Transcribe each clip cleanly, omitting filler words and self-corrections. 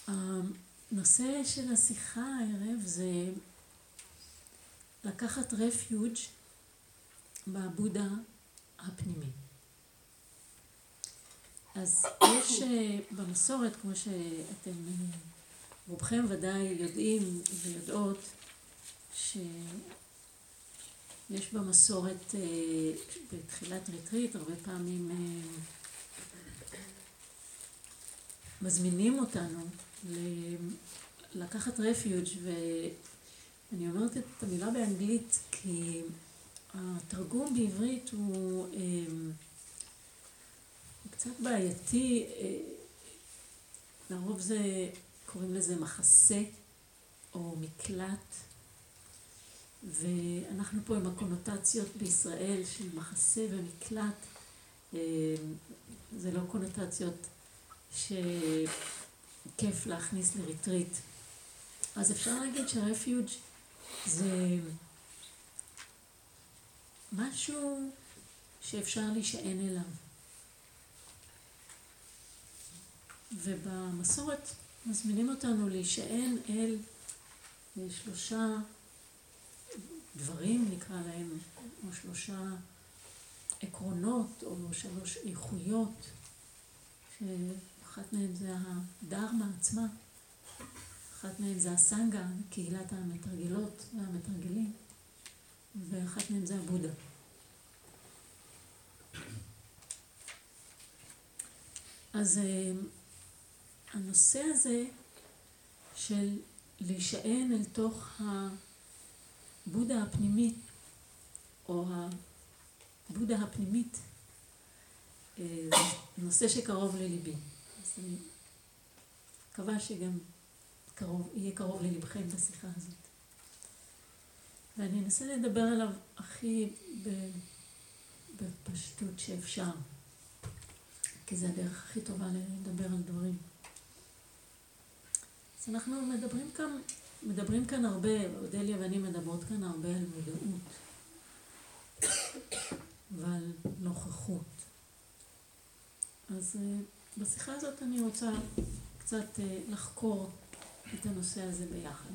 הנושא של השיחה הערב זה לקחת רפיוג' בבודה הפנימי. אז יש במסורת, כמו שאתם רובכם ודאי יודעים ויודעות, שיש במסורת בתחילת ריטריט הרבה פעמים מזמינים אותנו לקחת רפיוג', ואני אומרת את המילה באנגלית כי התרגום בעברית הוא קצת בעייתי. לרוב זה קוראים לזה מחסה או מקלט, ואנחנו פה עם הקונוטציות בישראל של מחסה ומקלט. זה לא קונוטציות שכיף להכניס לריטריט. אז אפשר להגיד שהרפיוג' זה משהו שאפשר להישען אליו. ובמסורת מזמינים אותנו להישען אל 3 דברים, נקרא להם, או 3 עקרונות, או 3 איכויות, שאחת מהן זה הדרמה עצמה, אחת מהן זה הסנגה, קהילת המתרגלות והמתרגלים, ואחת מהן זה הבודה. אז הנושא הזה של להישען אל תוך הבודה הפנימית, או הבודה הפנימית, זה נושא שקרוב לליבי. אז אני מקווה שגם יהיה קרוב ללבכם בשיחה הזאת. ואני אנסה לדבר עליו הכי בפשטות שאפשר, כי זה הדרך הכי טובה לדבר על דברים. אז אנחנו מדברים כאן הרבה, אודליה ואני מדברות כאן הרבה על מודעות ועל נוכחות. אז בשיחה הזאת אני רוצה קצת לחקור את הנושא הזה ביחד.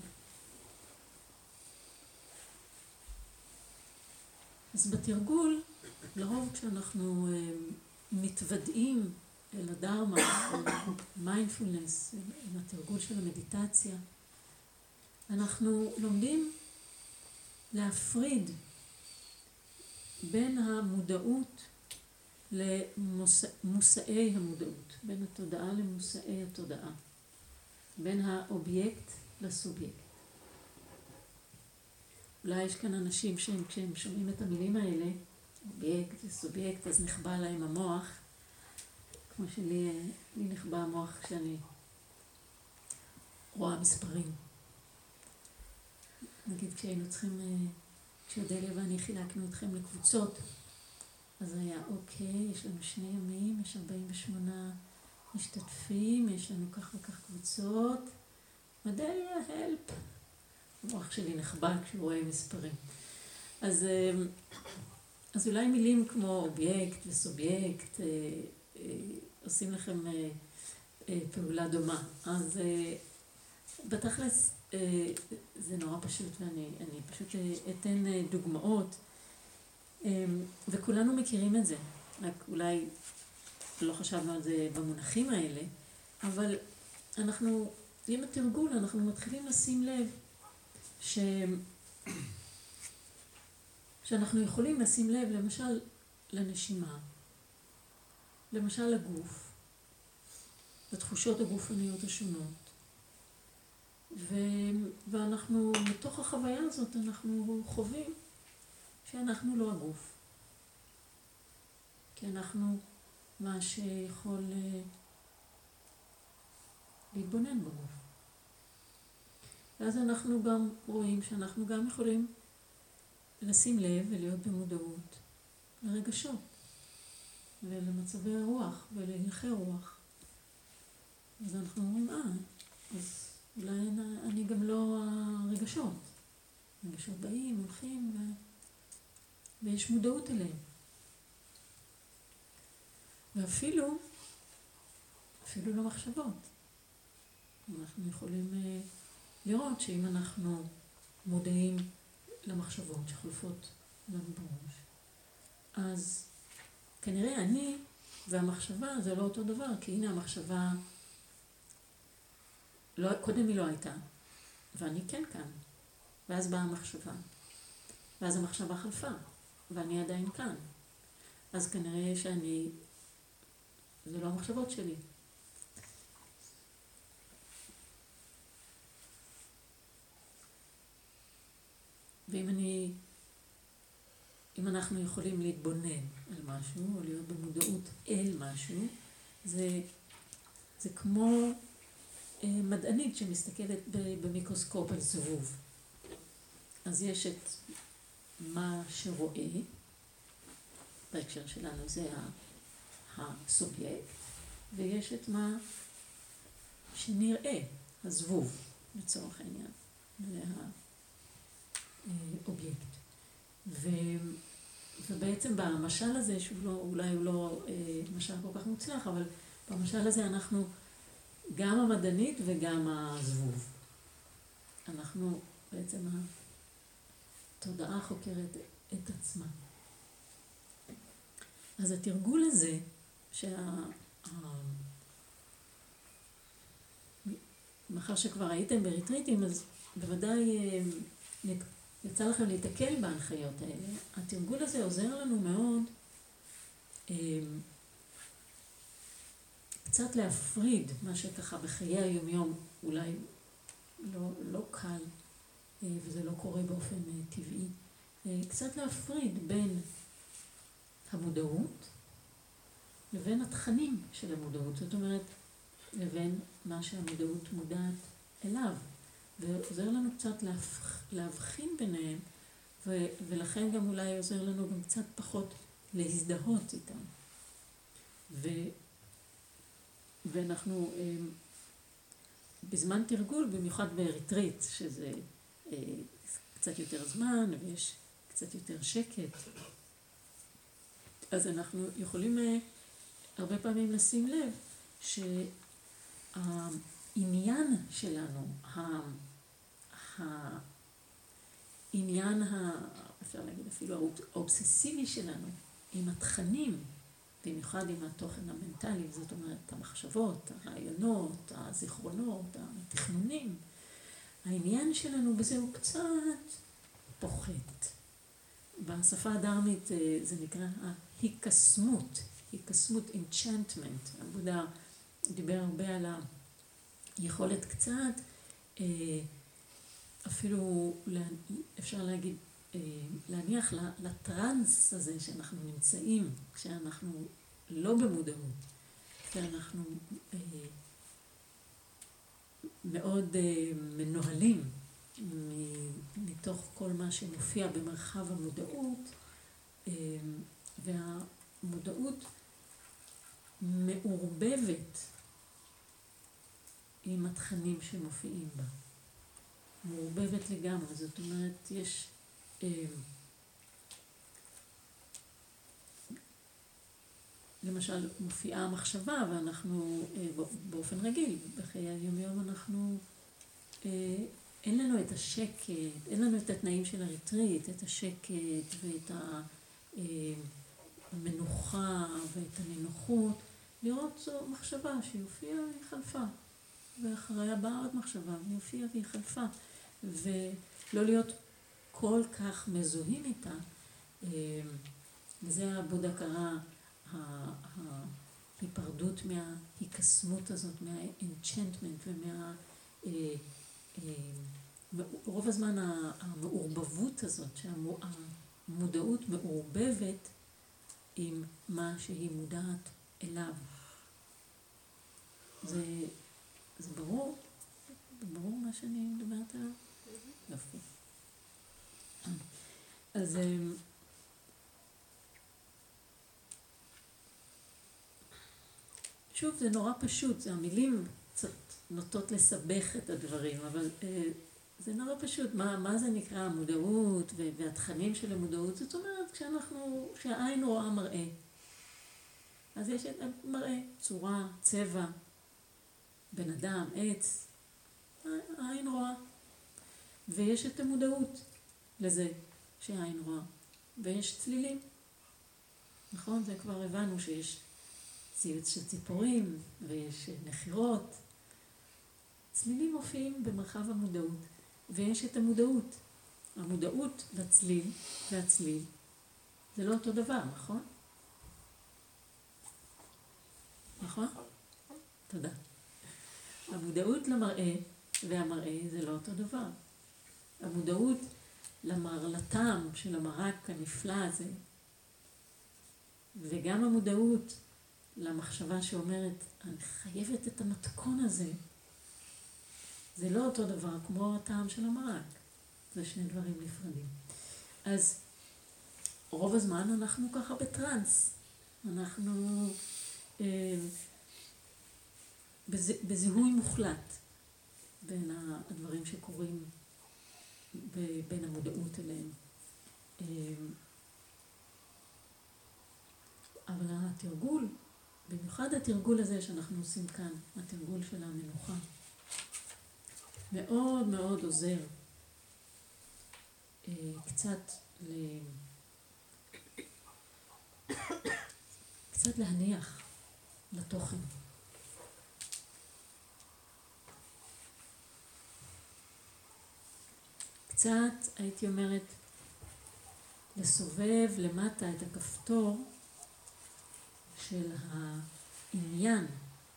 אז בתרגול, לרוב כשאנחנו מתוודעים אל הדרמה, או מיינדפולנס, אל התרגול של המדיטציה, אנחנו לומדים להפריד בין המודעות למושאי המודעות, בין התודעה למושאי התודעה, בין האובייקט לסובייקט. אולי יש כאן אנשים כשהם שומעים את המילים האלה, אובייקט וסובייקט, אז נחבא להם המוח, כמו שלי נחבא המוח כשאני רואה מספרים. נגיד כשהיינו צריכים, כשאודליה ואני חילקנו אתכם לקבוצות, אז היה אוקיי, יש לנו 2 ימים, יש 48 משתתפים, יש לנו כך וכך קבוצות, אודליה, הלפ. המוח שלי נחבא כשהוא רואה מספרים. אז אולי מילים כמו אובייקט וסובייקט עושים לכם פעולה דומה. אז בתכלס זה נורא פשוט, ואני פשוט אתן דוגמאות, וכולנו מכירים את זה, רק אולי לא חשבנו על זה במונחים האלה, אבל אנחנו, עם התרגול, אנחנו מתחילים לשים לב שאנחנו יכולים לשים לב למשל לנשימה, למשל לגוף, לתחושות הגופניות השונות, ואנחנו, מתוך החוויה הזאת, אנחנו חווים שאנחנו לא הגוף, כי אנחנו מה שיכול להתבונן בגוף. ואז אנחנו גם רואים שאנחנו גם יכולים לשים לב ולהיות במודעות לרגשות ולמצבי רוח ולהלכי רוח. אז אנחנו אומרים, אז אולי אני גם לא הרגשות. הרגשות באים, הולכים, ויש מודעות אליהם. ואפילו לא מחשבות. אנחנו יכולים לראות שאם אנחנו מודעים למחשבות שחולפות לנו בראש, אז כנראה אני והמחשבה זה לא אותו דבר, כי הנה המחשבה, קודם היא לא הייתה, ואני כן כאן. ואז באה המחשבה, ואז המחשבה חלפה, ואני עדיין כאן. אז כנראה שאני, זה לא המחשבות שלי. אם אנחנו יכולים להתבונן על משהו, או להיות במודעות אל משהו, זה כמו מדענית שמסתכלת במיקרוסקופ על זבוב. אז יש את מה שרואה, בהקשר שלנו זה הסובייקט, ויש את מה שנראה, הזבוב, לצורך העניין, זה האובייקט. ובעצם במשל הזה, אולי הוא לא משל כל כך מוצלח, אבל במשל הזה אנחנו גם המדענית וגם הזבוב. אנחנו בעצם התודעה חוקרת את עצמה. אז התרגול הזה, מאחר שכבר הייתם בריטריטים, אז בוודאי יצא לכם להתקל בהנחיות האלה. התרגול הזה עוזר לנו מאוד קצת להפריד מה שככה בחיי היומיום אולי לא קל, וזה לא קורה באופן טבעי. קצת להפריד בין המודעות לבין התכנים של המודעות. זאת אומרת, לבין מה שהמודעות מודעת אליו. ועוזר לנו קצת להבחין ביניהם, ולכן גם אולי עוזר לנו גם קצת פחות להזדהות איתם. ואנחנו בזמן תרגול, במיוחד בריטריט, שזה קצת יותר זמן ויש קצת יותר שקט, אז אנחנו יכולים הרבה פעמים לשים לב שהעניין שלנו, העניין, אפשר להגיד אפילו האובססיבי שלנו, עם התכנים, במיוחד עם התוכן המנטלי, זאת אומרת, המחשבות, הרעיונות, הזיכרונות, התכנונים, העניין שלנו בזה הוא קצת פוחת. בשפה הדרמית זה נקרא ההיקסמות, enchantment. הבודה דיבר הרבה על היכולת קצת, אפילו אפשר להגיד, להניח לטרנס הזה שאנחנו נמצאים, כשאנחנו לא במודעות, כשאנחנו מאוד מנוהלים מתוך כל מה שמופיע במרחב המודעות, והמודעות מעורבבת עם התכנים שמופיעים בה. מעורבבת לגמרי, זאת אומרת, יש למשל מופיעה המחשבה, ואנחנו באופן רגיל, בחיי היום אנחנו, אין לנו את השקט, אין לנו את התנאים של הריטריט, את השקט ואת המנוחה ואת הנינוחות, לראות זו מחשבה שהופיעה והיא חלפה, ואחריה באה עוד מחשבה והיא הופיעה והיא חלפה, ולא להיות כל כך מזוהים איתה. וזה הבודה קרא, ההיפרדות מההיקסמות הזאת, מהאנצ'נטמנט רוב הזמן המעורבבות הזאת, שהמודעות מעורבבת עם מה שהיא מודעת אליו. זה ברור? זה ברור מה שאני מדברת עליו? יופי. אז שוב, זה נורא פשוט, המילים קצת נוטות לסבך את הדברים, אבל זה נורא פשוט. מה זה נקרא המודעות והתכנים של המודעות? זאת אומרת, כשהעין רואה מראה, אז יש מראה, צורה, צבע, בן אדם, עץ, שהעין רואה. ויש את המודעות לזה שהעין רואה. ויש צלילים. נכון? זה כבר הבנו שיש ציוץ של ציפורים ויש נחירות. צלילים מופיעים במרחב המודעות. ויש את המודעות. המודעות לצליל והצליל זה לא אותו דבר, נכון? נכון? תודה. המודעות למראה והמראה זה לא אותו דבר. המודעות לטעם של המרק הנפלא הזה, וגם המודעות למחשבה שאומרת, אני חייבת את המתכון הזה, זה לא אותו דבר כמו הטעם של המרק. זה שני דברים נפרדים. אז רוב הזמן אנחנו ככה בטרנס. אנחנו בזיהוי מוחלט בין הדברים שקורים בין המודעות אליהם. אבל התרגול, במיוחד התרגול הזה שאנחנו עושים כאן, התרגול של המנוחה, מאוד מאוד עוזר קצת להניח לתוכן. קצת, הייתי אומרת, לסובב למטה את הכפתור של העניין,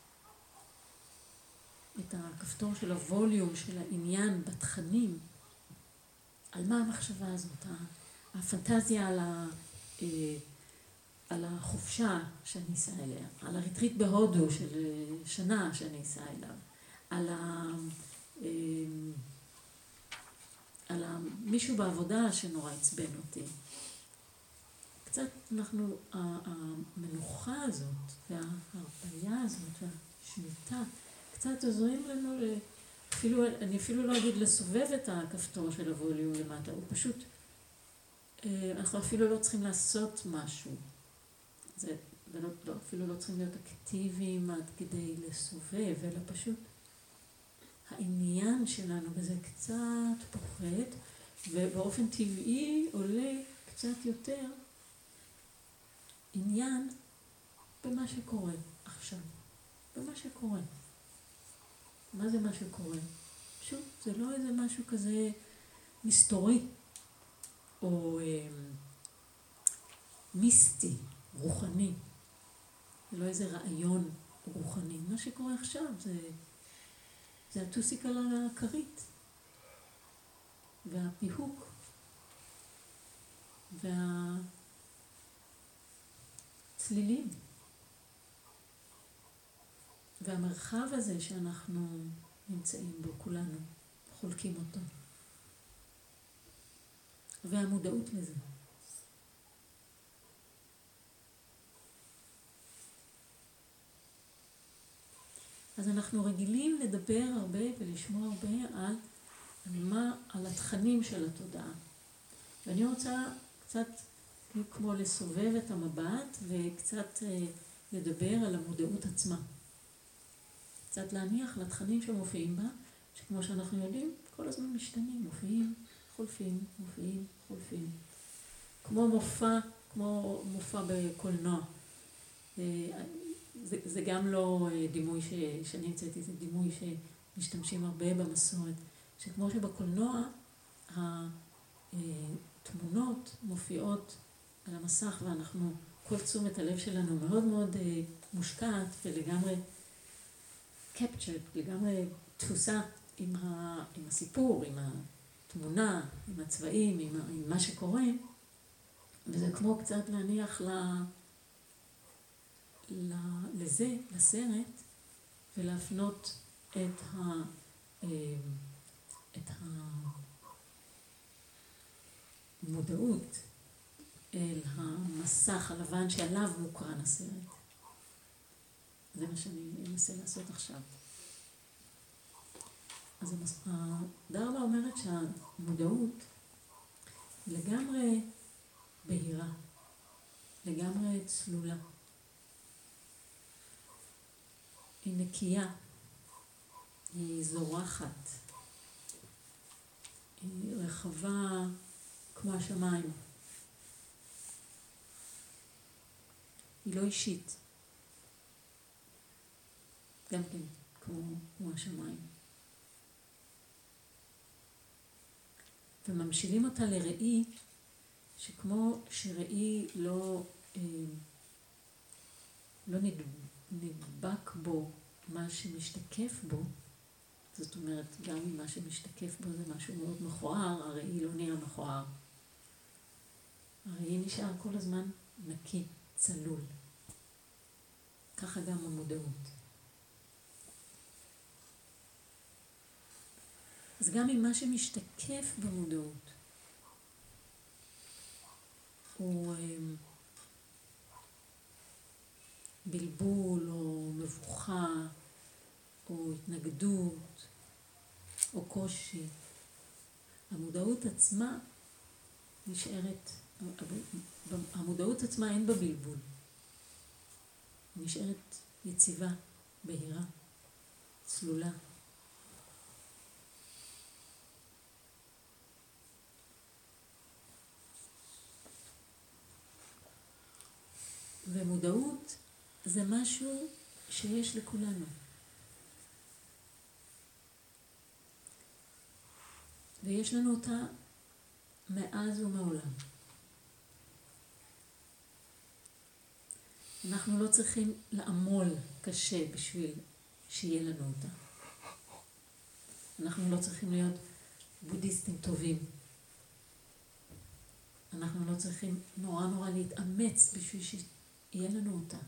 את הכפתור של הווליום, של העניין בתכנים. על מה המחשבה הזאת? הפנטזיה על החופשה שאני אסע אליה, על הריטריט בהודו של שנה שאני אסע אליו, על מישהו בעבודה שנורא עצבן אותי. קצת המנוחה הזאת וההרפאיה הזאת והשמיטה קצת עוזרים לנו אני אפילו לא אגיד לסובב את הכפתור של הווליום למטה, הוא פשוט, אנחנו אפילו לא צריכים לעשות משהו. אפילו לא צריכים להיות אקטיביים עד כדי לסובב, אלא פשוט העניין שלנו בזה קצת פוחת, ובאופן טבעי עולה קצת יותר עניין במה שקורה עכשיו, במה שקורה. מה זה מה שקורה? פשוט, זה לא איזה משהו כזה מסתורי, או מיסטי, רוחני. זה לא איזה רעיון רוחני. מה שקורה עכשיו זה הטוסיק על הכרית, והפיהוק, והצלילים. והמרחב הזה שאנחנו נמצאים בו, כולנו חולקים אותו. והמודעות לזה. אז אנחנו רגילים לדבר הרבה ולשמוע הרבה על התכנים של התודעה. ואני רוצה קצת כמו לסובב את המבט וקצת לדבר על המודעות עצמה. קצת להניח לתכנים שמופיעים בה, שכמו שאנחנו יודעים, כל הזמן משתנים, מופיעים, חולפים, מופיעים, חולפים. כמו מופע בקולנוע. זה גם לא דימוי שאני המצאתי, זה דימוי שמשתמשים הרבה במסורת. שכמו שבקולנוע, התמונות מופיעות על המסך, ואנחנו, כל תשומת הלב שלנו מאוד מאוד מושקעת ולגמרי captured, לגמרי תפוסה עם הסיפור, עם התמונה, עם הצבעים, עם מה שקורה. וזה כמו קצת להניח לזה, לסרט, ולהפנות את המודעות אל המסך הלבן שעליו מוקרן הסרט. זה מה שאני אנסה לעשות עכשיו. אז הדרמה אומרת שהמודעות לגמרי בהירה, לגמרי צלולה. היא נקייה, היא זורחת, היא רחבה כמו השמיים. היא לא אישית. גם כן, כמו השמיים. וממשילים אותה לראי, שכמו שראי לא נדבק בו מה שמשתקף בו, זאת אומרת, גם אם מה שמשתקף בו זה משהו מאוד מכוער, הראי לא נהיה מכוער. הראי נשאר כל הזמן נקי, צלול. ככה גם המודעות. אז גם אם מה שמשתקף במודעות הוא בלבול או מבוכה או התנגדות או קושי, המודעות עצמה נשארת, המודעות עצמה אין בה בלבול. היא נשארת יציבה, בהירה, צלולה. ומודעות זה משהו שיש לכולנו. ויש לנו אותה מאז ומעולם. אנחנו לא צריכים לעמול קשה בשביל שיהיה לנו אותה. אנחנו לא צריכים להיות בודהיסטים טובים. אנחנו לא צריכים נורא להתאמץ בשביל שיהיה לנו אותה.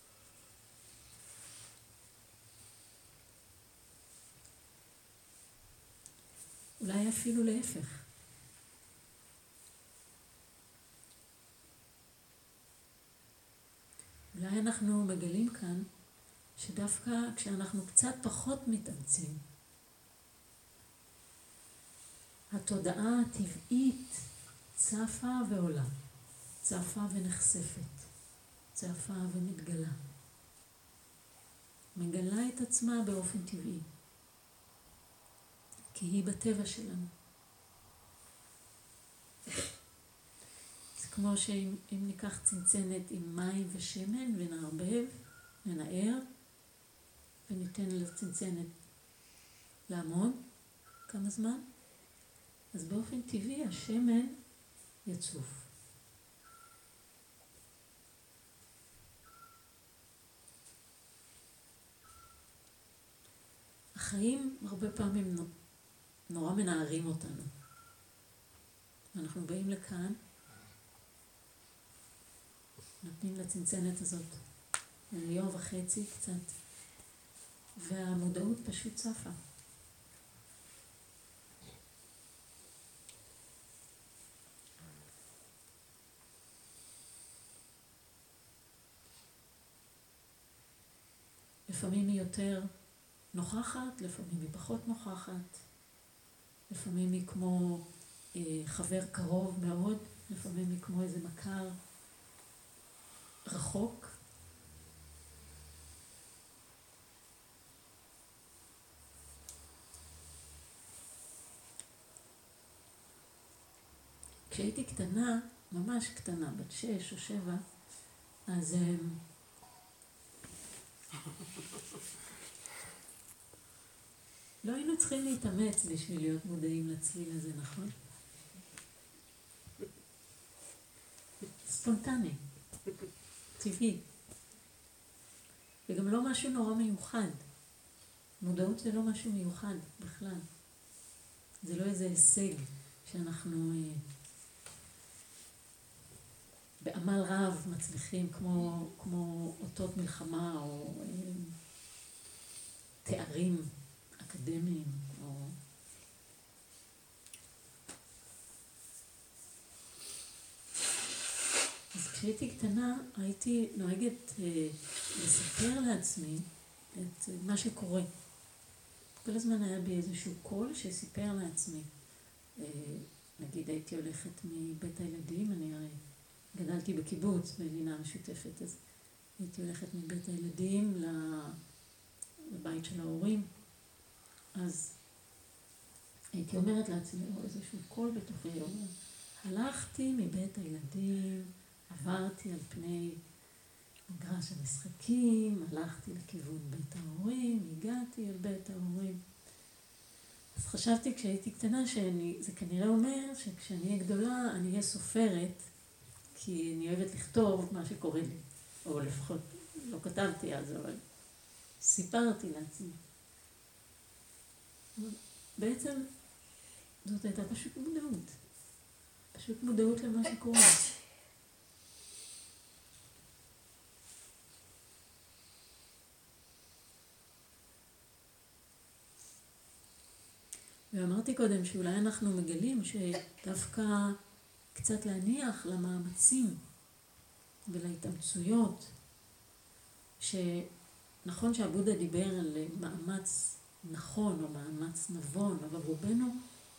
אולי אפילו להפך. אולי אנחנו מגלים כאן שדווקא כשאנחנו קצת פחות מתאמצים, התודעה הטבעית צפה ועולה, צפה ונחשפת, צפה ומתגלה. מגלה את עצמה באופן טבעי, כי היא בטבע שלנו. זה כמו שאם ניקח צנצנת עם מים ושמן ונערבב, ננער, וניתן לצנצנת לעמוד כמה זמן, אז באופן טבעי השמן יצוף. החיים הרבה פעמים נורא מנערים אותנו. אנחנו באים לכאן, נותנים לצנצנת הזאת ליום וחצי קצת, והמודעות פשוט צפה. לפעמים היא יותר נוכחת, לפעמים היא פחות נוכחת, לפעמים היא כמו חבר קרוב מאוד, לפעמים היא כמו איזה מכר רחוק. כשהייתי קטנה, ממש קטנה, בת 6 או 7, אז לא היינו צריכים להתאמץ בשביל להיות מודעים לצליל הזה, נכון? ספונטני, טבעי. וגם לא משהו נורא מיוחד. מודעות זה לא משהו מיוחד בכלל. זה לא איזה הישג שאנחנו בעמל רב מצליחים כמו אותות מלחמה או תארים אקדמיים או... אז כשהייתי קטנה הייתי נוהגת לספר לעצמי את מה שקורה. כל הזמן היה בי איזשהו קול שסיפר לעצמי. נגיד הייתי הולכת מבית הילדים, אני הרי גדלתי בקיבוץ, בלינה משותפת, אז הייתי הולכת מבית הילדים לבית של ההורים. אז הייתי אומרת לעצמי, או איזשהו קול בתוכי, אומר, הלכתי מבית הילדים, עברתי על פני מגרש המשחקים, הלכתי לכיוון בית ההורים, הגעתי אל בית ההורים. אז חשבתי כשהייתי קטנה שזה כנראה אומר שכשאני אהיה גדולה אני אהיה סופרת, כי אני אוהבת לכתוב מה שקורה לי, או לפחות לא כתבתי אז, אבל סיפרתי לעצמי. בעצם זאת הייתה פשוט מודעות למה שקורה. ואמרתי קודם שאולי אנחנו מגלים שדווקא קצת להניח למאמצים ולהתאמצויות, שנכון שהבודה דיבר על מאמץ נכון או מאמץ נבון, אבל רובנו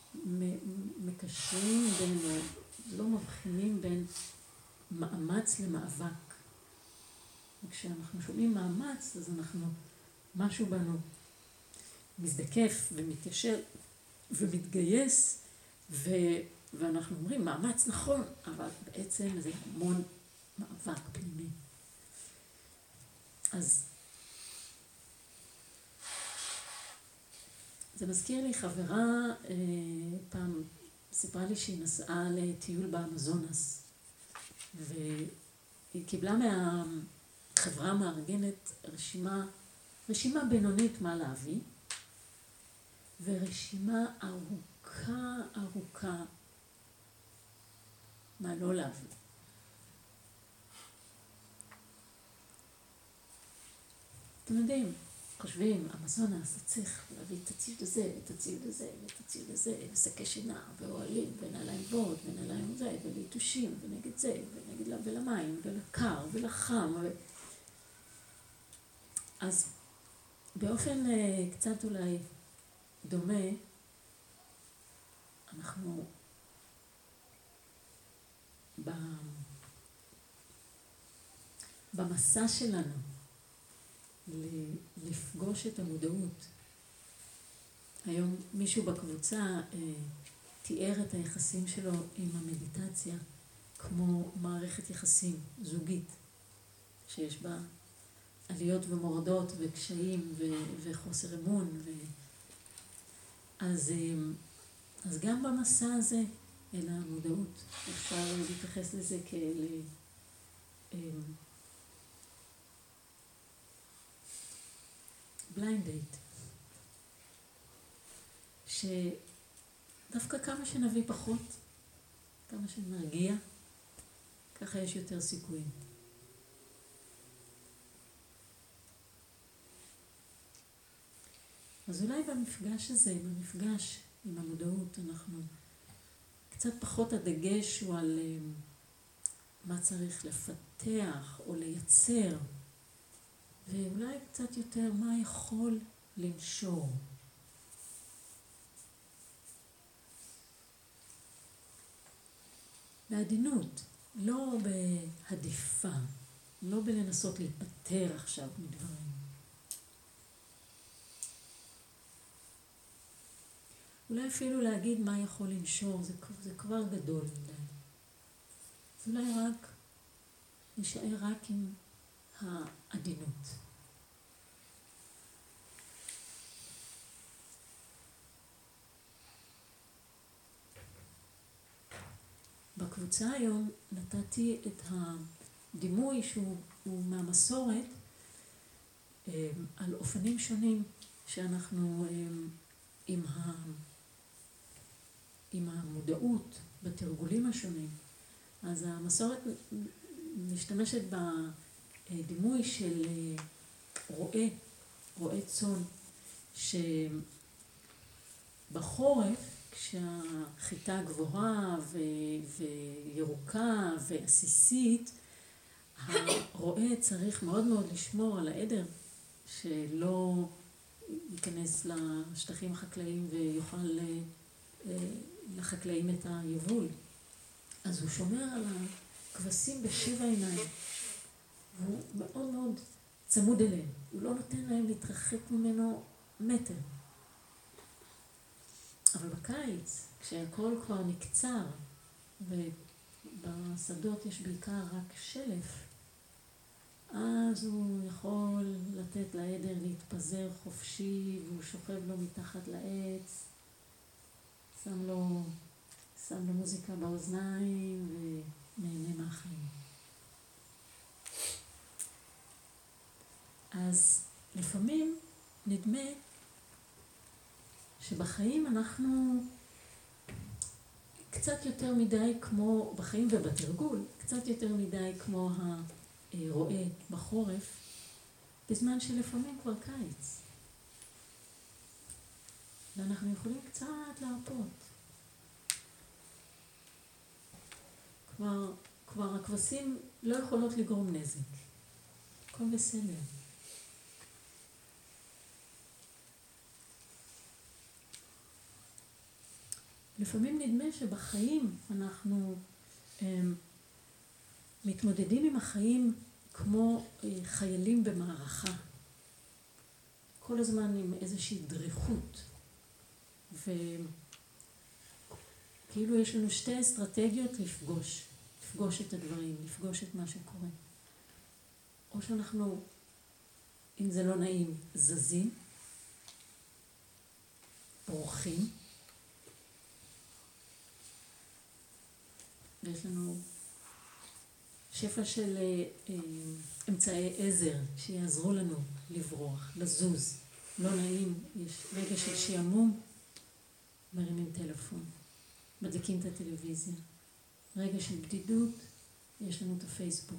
מקשרים בין, לא מבחינים בין מאמץ למאבק. וכשאנחנו שומעים מאמץ, אז משהו בנו מזדקף ומתיישר ומתגייס, ואנחנו אומרים מאמץ נכון, אבל בעצם זה המון מאבק פנימי. אז זה מזכיר לי חברה, פעם סיפרה לי שהיא נסעה לטיול באמזונס, והיא קיבלה מהחברה המארגנת רשימה בינונית מה להביא, ורשימה ארוכה מה לא להביא. אתם יודעים, חושבים, אמזונס, צריך להביא את הציוד הזה, את הציוד הזה, ואת הציוד הזה, ושקי שינה, ואוהלים, ונעליים בורד, ונעליים זה, וליטושים, ונגד זה, ולמים, ולקר, ולחם. אז באופן קצת אולי דומה, אנחנו במסע שלנו לפגוש את המודעות. היום מישהו בקבוצה תיאר את היחסים שלו עם המדיטציה כמו מערכת יחסים זוגית, שיש בה עליות ומורדות וקשיים וחוסר אמון. אז גם במסע הזה אל המודעות אפשר להתייחס לזה כאל בליינד דייט, שדווקא כמה שנביא פחות, כמה שנרגיע, ככה יש יותר סיכויים. אז אולי במפגש הזה, במפגש עם המודעות, אנחנו קצת פחות הדגש הוא על מה צריך לפתח או לייצר, ואולי קצת יותר מה יכול לנשור. בעדינות, לא בהדיפה, לא בלנסות להיפטר עכשיו מדברים. אולי אפילו להגיד מה יכול לנשור, זה כבר גדול מדי. אז אולי נשאר רק עם העדינות. בקבוצה היום נתתי את הדימוי שהוא מהמסורת על אופנים שונים שאנחנו עם המודעות בתרגולים השונים. אז המסורת משתמשת בדימוי של רועה צאן, שבחורף כשהחיטה גבוהה וירוקה ועסיסית, הרועה צריך מאוד מאוד לשמור על העדר שלא ייכנס לשטחים החקלאיים ויוכל לחקלאים את היבול. אז הוא שומר על הכבשים בשבע עיניים, והוא מאוד מאוד צמוד אליהם. הוא לא נותן להם להתרחק ממנו מטר. אבל בקיץ, כשהכל כבר נקצר, ובשדות יש בעיקר רק שלף, אז הוא יכול לתת לעדר להתפזר חופשי, והוא שוכב לו מתחת לעץ, שם לו מוזיקה באוזניים ונהנה מהחיים. אז לפעמים נדמה שבחיים אנחנו קצת יותר מדי כמו, בחיים ובתרגול, קצת יותר מדי כמו הרועה בחורף, בזמן שלפעמים כבר קיץ. ואנחנו יכולים קצת להרפות. כבר הכבשים לא יכולות לגרום נזק. הכל בסדר. לפעמים נדמה שבחיים אנחנו מתמודדים עם החיים כמו חיילים במערכה. כל הזמן עם איזושהי דריכות. וכאילו יש לנו שתי אסטרטגיות לפגוש את הדברים, לפגוש את מה שקורה. או שאנחנו, אם זה לא נעים, זזים, בורחים, ויש לנו שפע של אמצעי עזר שיעזרו לנו לברוח, לזוז. לא נעים, יש רגע של שעמום, מרימים טלפון, מדליקים את הטלוויזיה. רגע של בדידות, יש לנו את הפייסבוק.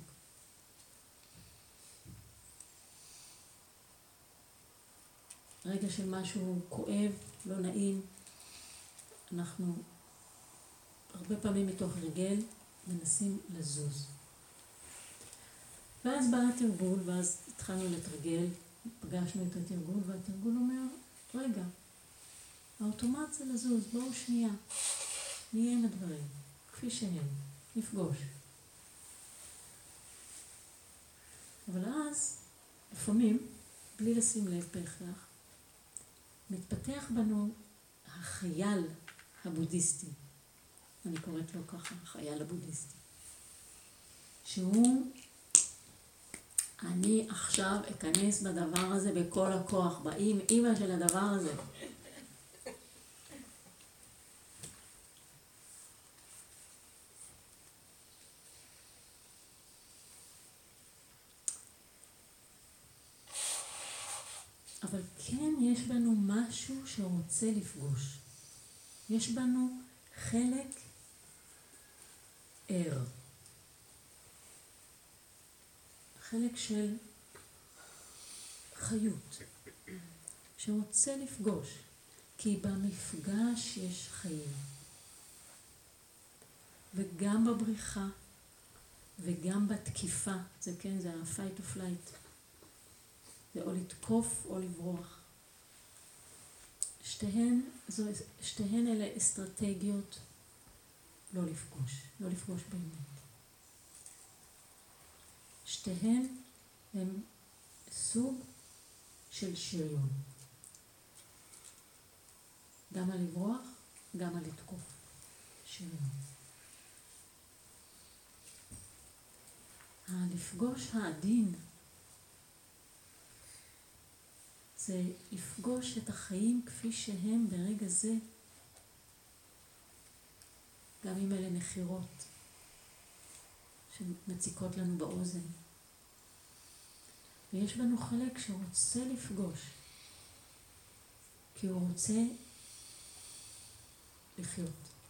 רגע של משהו כואב, לא נעים, אנחנו הרבה פעמים מתוך הרגל מנסים לזוז. ואז בא התרגול, ואז התחלנו לתרגל, פגשנו את התרגול, והתרגול אומר, רגע, האוטומט זה לזוז, בואו שנייה, נהיה עם הדברים, כפי שהם, נפגוש. אבל אז, לפעמים, בלי לשים לב בהכרח, מתפתח בנו החייל הבודהיסטי. אני קוראת לו ככה, החייל הבודהיסטי. שהוא, אני עכשיו אכנס בדבר הזה בכל הכוח, באמא של הדבר הזה. אבל כן יש בנו משהו שרוצה לפגוש. יש בנו חלק ער. חלק של חיות, שרוצה לפגוש, כי במפגש יש חיים. וגם בבריחה, וגם בתקיפה, זה כן, זה ה-fight or flight. זה או לתקוף או לברוח. שתיהן אלה אסטרטגיות לא לפגוש באמת. שתיהן הם סוג של שריון. גם על לברוח, גם על לתקוף. שריון. לפגוש העדין זה לפגוש את החיים כפי שהם ברגע זה, גם אם אלה נחירות שמציקות לנו באוזן. ויש בנו חלק שרוצה לפגוש, כי הוא רוצה לחיות.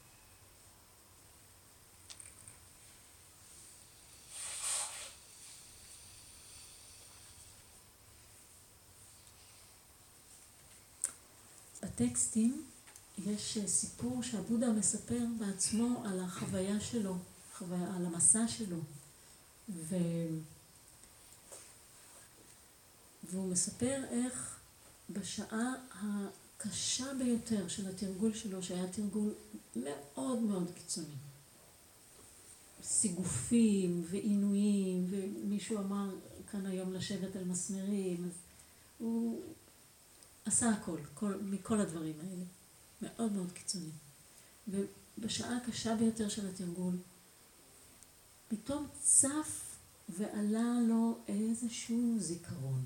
בטקסטים יש סיפור שהבודה מספר בעצמו על החוויה שלו, על המסע שלו. והוא מספר איך בשעה הקשה ביותר של התרגול שלו, שהיה תרגול מאוד מאוד קיצוני, סיגופים ועינויים, ומישהו אמר כאן היום לשבת על מסמרים, אז הוא עשה הכל, מכל הדברים האלה. מאוד מאוד קיצוני. ובשעה הקשה ביותר של התרגול, פתאום צף ועלה לו איזשהו זיכרון.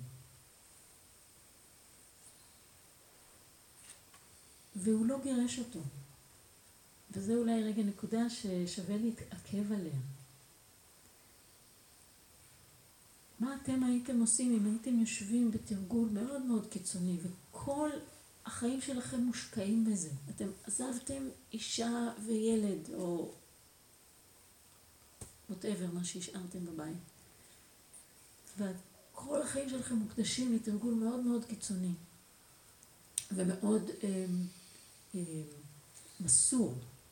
והוא לא גירש אותו. וזה אולי רגע נקודה ששווה להתעכב עליה. מה אתם הייתם עושים אם הייתם יושבים בתרגול מאוד מאוד קיצוני, וכל החיים שלכם מושקעים בזה? אתם עזבתם אישה וילד, או whatever, מה שהשארתם בבית. וכל החיים שלכם מוקדשים לתרגול מאוד מאוד קיצוני, ומאוד מסור.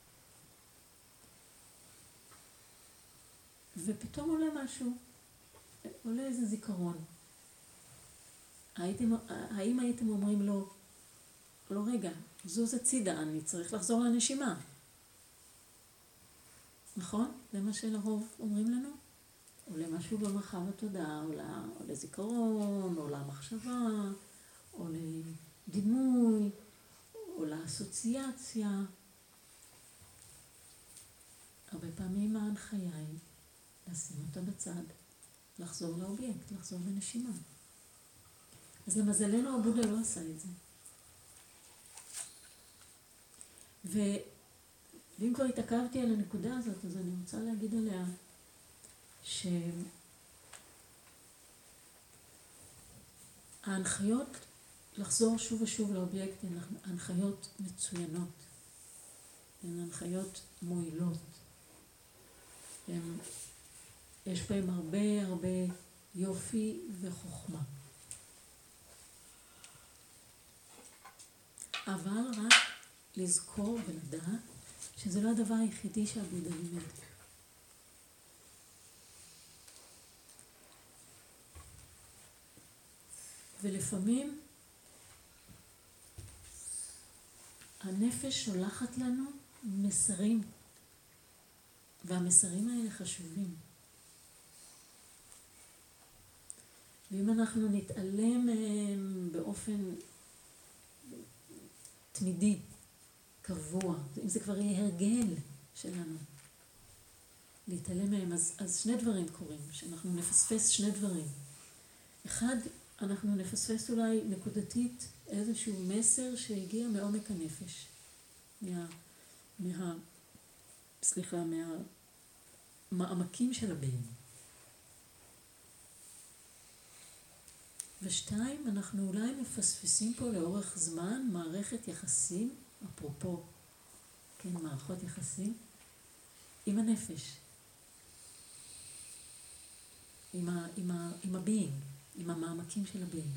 ופתאום עולה משהו, עולה איזה זיכרון. האם הייתם אומרים לו, לא רגע, זוז הצידה, אני צריך לחזור לנשימה. נכון? זה מה שלרוב אומרים לנו? עולה משהו במרחב התודעה, עולה זיכרון, עולה מחשבה, עולה דימוי, עולה אסוציאציה. הרבה פעמים ההנחיה היא לשים אותה בצד, לחזור לאובייקט, לחזור לנשימה. אז למזלנו הבודה לא עשה את זה. ואם כבר התעכבתי על הנקודה הזאת, אז אני רוצה להגיד עליה שההנחיות לחזור שוב ושוב לאובייקט הן הנחיות מצוינות, הן הנחיות מועילות. יש בהם הרבה יופי וחוכמה. אבל רק לזכור ולדעת שזה לא הדבר היחידי שהבודה לימד. ולפעמים הנפש שולחת לנו מסרים, והמסרים האלה חשובים. ואם אנחנו נתעלם מהם באופן תמידי, קבוע, אם זה כבר יהיה הרגל שלנו, להתעלם מהם, אז שני דברים קורים, שאנחנו נפספס שני דברים. אחד, אנחנו נפספס אולי נקודתית איזשהו מסר שהגיע מעומק הנפש, מהמעמקים של הבן. ושתיים, אנחנו אולי מפספסים פה לאורך זמן מערכת יחסים, אפרופו, כן, מערכות יחסים, עם הנפש, עם הביינג, עם המעמקים של הביינג.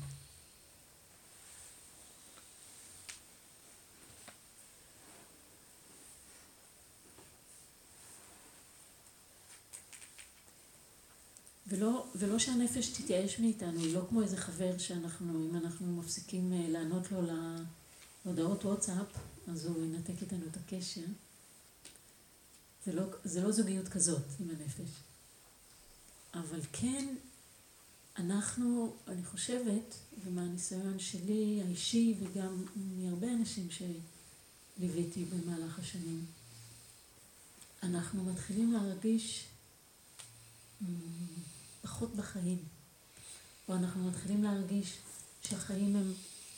ולא שהנפש תתייאש מאיתנו, היא לא כמו איזה חבר שאנחנו, אם אנחנו מפסיקים לענות לו להודעות וואטסאפ, אז הוא ינתק איתנו את הקשר. זה לא זוגיות כזאת עם הנפש. אבל כן, אני חושבת, ומהניסיון שלי האישי וגם מהרבה אנשים שליוויתי במהלך השנים, אנחנו מתחילים להרגיש פחות בחיים, או אנחנו מתחילים להרגיש שהחיים הם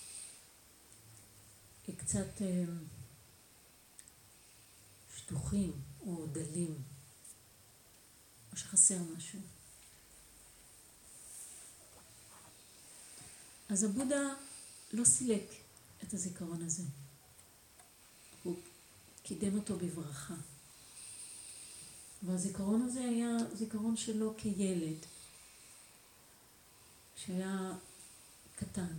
קצת שטוחים או דלים, או שחסר משהו. אז הבודה לא סילק את הזיכרון הזה, הוא קידם אותו בברכה. והזיכרון הזה היה זיכרון שלו כילד, שהיה קטן,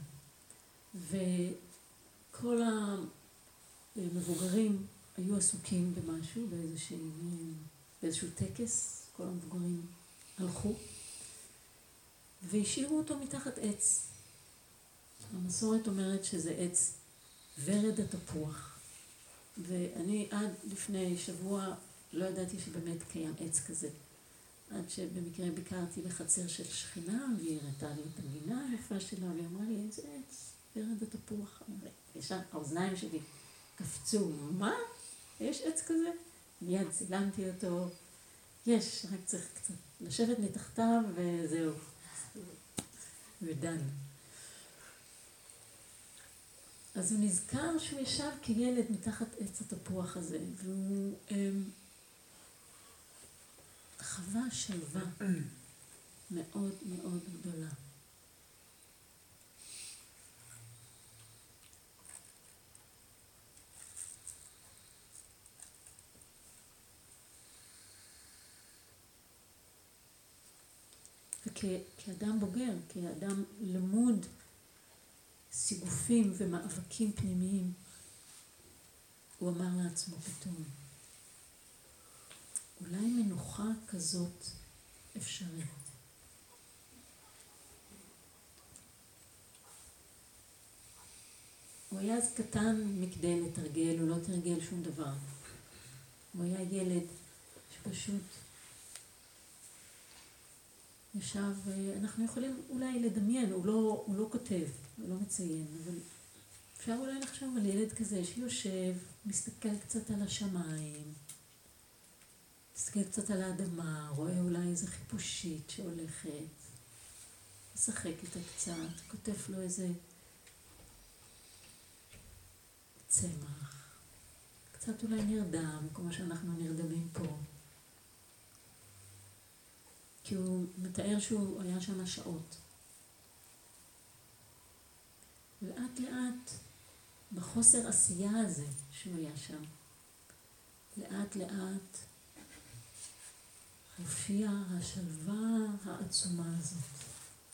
וכל המבוגרים היו עסוקים במשהו, באיזשהו טקס, כל המבוגרים הלכו, והשאירו אותו מתחת עץ. המסורת אומרת שזה עץ ורד התפוח, ואני עד לפני שבוע לא ידעתי שבאמת קיים עץ כזה. עד שבמקרה ביקרתי בחצר של שכנה, והיא הראתה לי את הגינה היפה שלה, והיא אמרה לי, איזה עץ, ורד התפוח. ישר, האוזניים שלי קפצו, מה? יש עץ כזה? מיד צילמתי אותו. יש, רק צריך קצת לשבת מתחתיו וזהו. ודן. אז הוא נזכר שהוא ישב כילד מתחת עץ התפוח הזה, והוא חווה שלווה מאוד מאוד גדולה. וכאדם בוגר, כאדם למוד סיגופים ומאבקים פנימיים, הוא אמר לעצמו פתאום, אולי מנוחה כזאת אפשרית. הוא היה אז קטן מכדי לתרגל, הוא לא תרגל שום דבר. הוא היה ילד שפשוט ישב, אנחנו יכולים אולי לדמיין, הוא לא כותב, הוא לא מציין, אבל אפשר אולי לחשוב על ילד כזה שיושב, מסתכל קצת על השמיים, מסתכל קצת על האדמה, רואה אולי איזה חיפושית שהולכת, משחק איתה קצת, כותב לו איזה צמח, קצת אולי נרדם, כמו שאנחנו נרדמים פה. כי הוא מתאר שהוא היה שם שעות. לאט לאט, בחוסר עשייה הזה שהוא היה שם, לאט לאט הופיעה השלווה העצומה הזאת.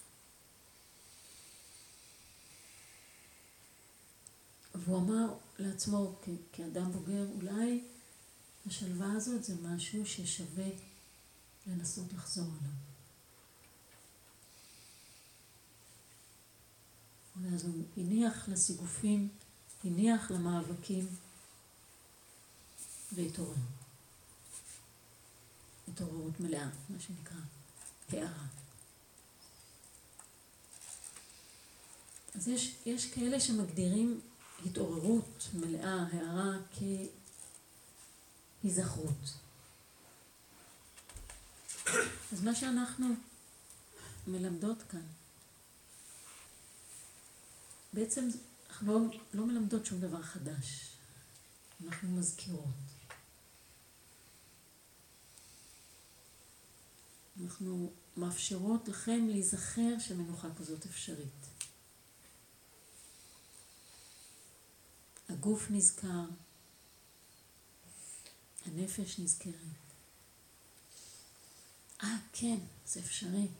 והוא אמר לעצמו, כאדם בוגר, אולי השלווה הזאת זה משהו ששווה לנסות לחזור עליו. ואז הוא הניח לסיגופים, הניח למאבקים, והתעורר. התעוררות מלאה, מה שנקרא, הערה. אז יש כאלה שמגדירים התעוררות מלאה, הערה, כהיזכרות. אז מה שאנחנו מלמדות כאן, בעצם אנחנו לא מלמדות שום דבר חדש. אנחנו מזכירות. אנחנו מאפשרות לכם להיזכר שמנוחה כזאת אפשרית. הגוף נזכר, הנפש נזכרת. כן, זה אפשרי.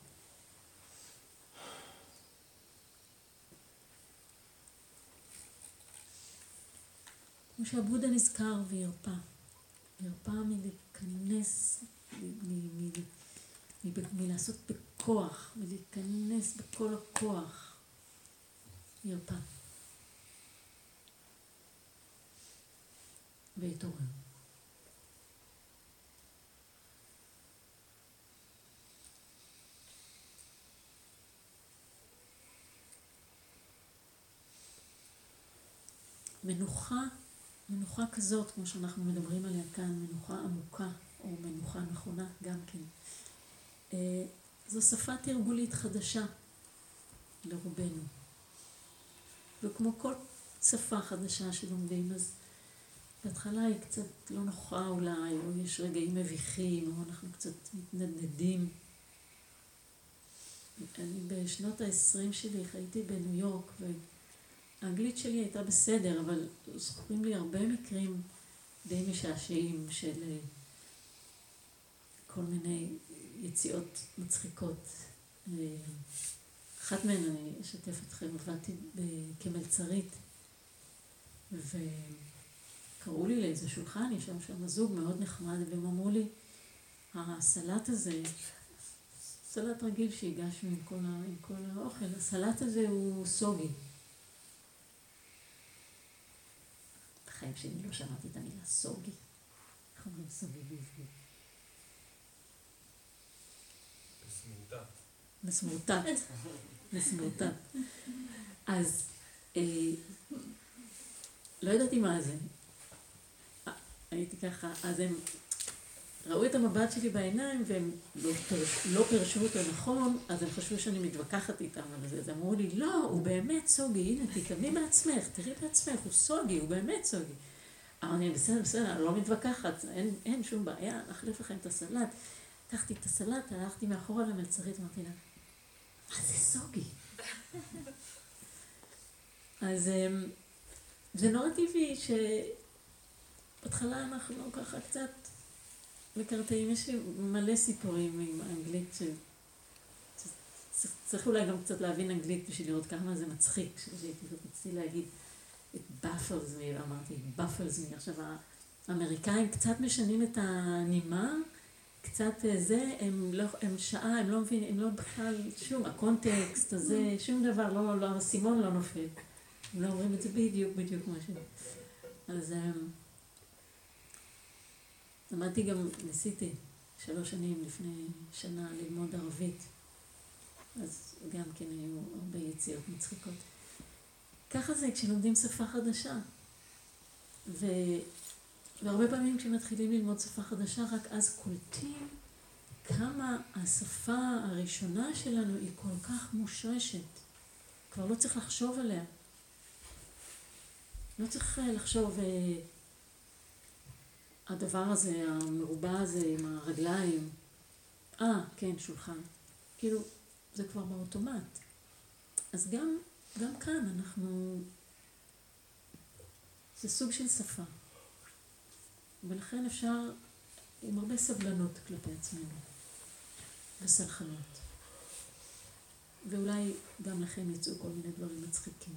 כמו שהבודה נזכר והרפא. הרפא מלהיכנס, מלעשות בכוח, מלהיכנס בכל הכוח. הרפא. והתעורר. מנוחה כזאת, כמו שאנחנו מדברים עליה כאן, מנוחה עמוקה, או מנוחה נכונה גם כן. זו שפה תרגולית חדשה לרובנו. וכמו כל שפה חדשה שלומדים, אז בהתחלה היא קצת לא נוחה אולי, או יש רגעים מביכים, או אנחנו קצת מתנדנדים. אני בשנות ה-20 שלי חייתי בניו יורק, האנגלית שלי הייתה בסדר, אבל זוכרים לי הרבה מקרים די משעשעים של כל מיני יציאות מצחיקות. אחת מהן, אני אשתף אתכם, עבדתי כמלצרית, וקראו לי לאיזה שולחן, יש שם זוג מאוד נחמד, והם אמרו לי, הסלט הזה, סלט רגיל שהגשנו עם כל האוכל, הסלט הזה הוא סוגי. בחיים שלי לא שמעתי את המילה סוגי. איך אומרים סוגי בעברית? מסמורטט. אז לא ידעתי מה זה. הייתי ככה, אז הם ראו את המבט שלי בעיניים, והם לא פרשו אותו נכון, אז הם חשבו שאני מתווכחת איתם על זה. אז אמרו לי, לא, הוא באמת סוגי, הנה, תתאמני בעצמך, תראי בעצמך, הוא סוגי, הוא באמת סוגי. אמרתי, בסדר, אני לא מתווכחת, אין שום בעיה, נחליף לכם את הסלט. לקחתי את הסלט, הלכתי מאחורה למלצרית, אמרתי לה, מה זה סוגי? אז זה נורא טבעי שבהתחלה אנחנו ככה קצת מקרטעים, יש לי מלא סיפורים עם האנגלית צריך אולי גם קצת להבין אנגלית בשביל לראות כמה זה מצחיק, רציתי להגיד את באפלס מי, ואמרתי באפלס מי, עכשיו האמריקאים קצת משנים את הנימה, קצת זה, הם שעה, הם לא מבינים, הם לא בכלל שום, הקונטקסט הזה, שום דבר, לא, הסימון לא נופל. הם לא אומרים את זה בדיוק משהו. אז למדתי גם, ניסיתי 3 שנים לפני שנה ללמוד ערבית. אז גם כן היו הרבה יציאות מצחיקות. ככה זה כשלומדים שפה חדשה. והרבה פעמים כשמתחילים ללמוד שפה חדשה, רק אז קולטים כמה השפה הראשונה שלנו היא כל כך מושרשת. כבר לא צריך לחשוב עליה. לא צריך לחשוב, הדבר הזה, המרובע הזה עם הרגליים, כן, שולחן. כאילו, זה כבר באוטומט. אז גם כאן אנחנו, זה סוג של שפה. ולכן אפשר עם הרבה סבלנות כלפי עצמנו, וסלחנות. ואולי גם לכם יצאו כל מיני דברים מצחיקים.